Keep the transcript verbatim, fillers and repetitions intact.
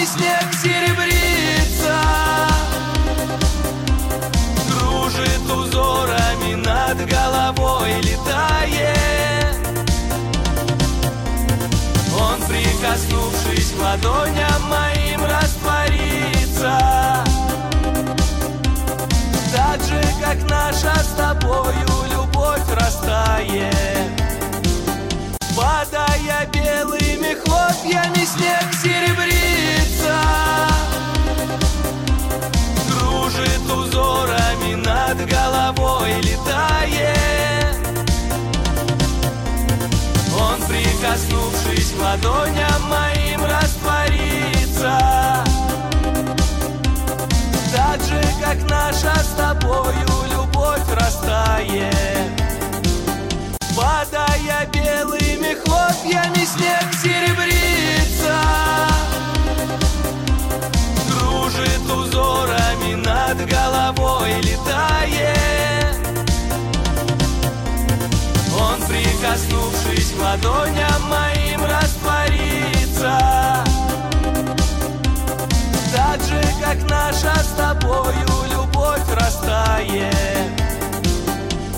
снег серебрится, кружит узорами над головой, летает. Он, прикоснувшись к ладоням моим, растворится, так же, как наша с тобою любовь растает. Падая белыми хлопьями, снег серебрится, кружит узорами над головой, летает. Он, прикоснувшись к ладоням моим, растворится, так же, как наша с тобою любовь растает. Падая белыми хлопьями, снег серебрится, кружит узорами над головой, летает. Он, прикоснувшись к ладоням моим, растворится, так же, как наша с тобою любовь растает.